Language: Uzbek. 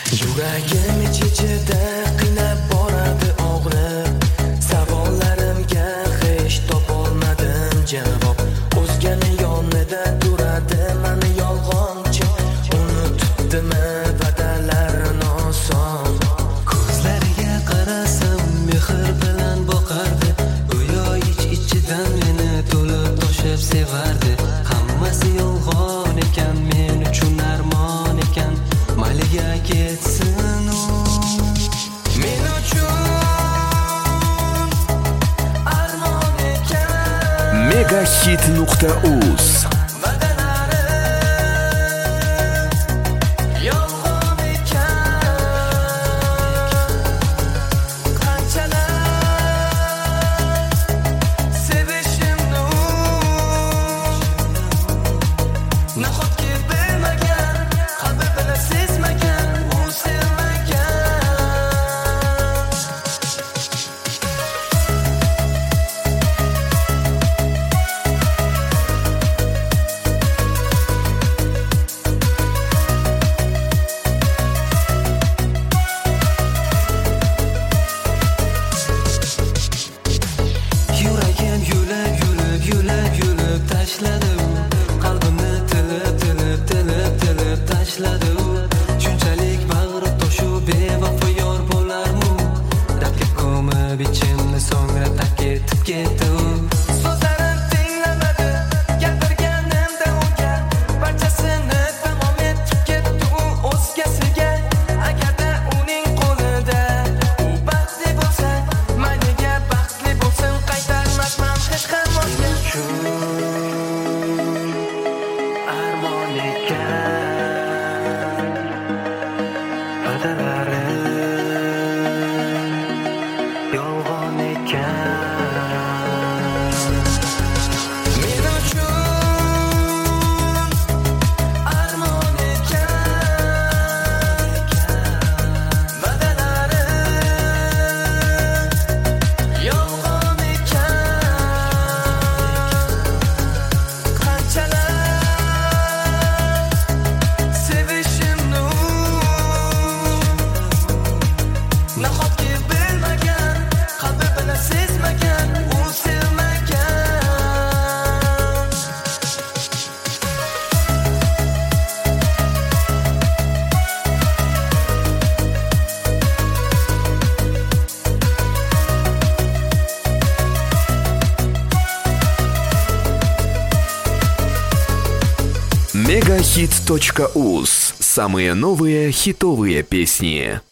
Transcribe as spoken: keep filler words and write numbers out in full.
Yuragim ich-ichida qiynab boradi og'rib, savollarimga hech topolmadim javob. O'zgani yonida turadi mani yolg'onchi, unutdimi va'dalarini oson. Ko'zlariga qarasam mehr bilan boqardi, go'yo ich-ichidan meni to'lib toshib sevardi. Hammasi yolg'on ekan, men uchun armon ekan, maliga ketsin u. Men uchun armon ekan. megahit nuqta uz Nahotki bilmagan, qalbini sezmagan, u sevmagan. Yuragim yulib, yulib, yulib, yulib tashladi. Qalbimni tilib, tilib, tilib, tilib tashladi. Shunchalik bag'ri toshib bevafo yor bo'larmi? Rapga ko'mib ichimni, so'ngra tark etib ketdi. So'zlarim tinglamadi, gapirganimda unga barchasini tamom etib ketdi u o'zgasiga. Agarda uning qo'lida u baxtli bo'lsa, maniga baxtli bo'lsin, qaytarmasman hech ham o'zga. Armon ekan, va'dalari yolg'on ekan. Men uchun armon ekan, va'dalari yolg'on ekan. Qanchalar sevishimni nahotki bilmagan, qalbini sezmagan, u sevmagan. megahit точка уз. Самые новые хитовые песни.